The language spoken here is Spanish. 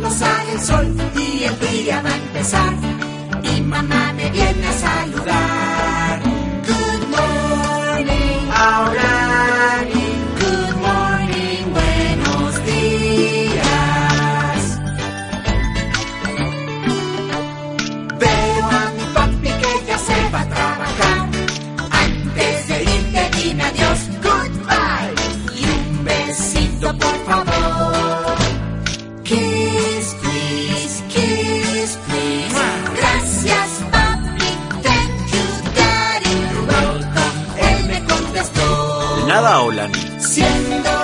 cuando sale el sol y el día va a empezar y mamá me viene a saludar. Good morning, Aulani. Good morning, buenos días. Veo a mi papi que ya se va a trabajar. Antes de irte dime adiós, goodbye. Y un besito por favor. Kiss, please, kiss, please. Gracias, papi, thank you, daddy, you're welcome. Él me contestó. De nada, Aulani. Siendo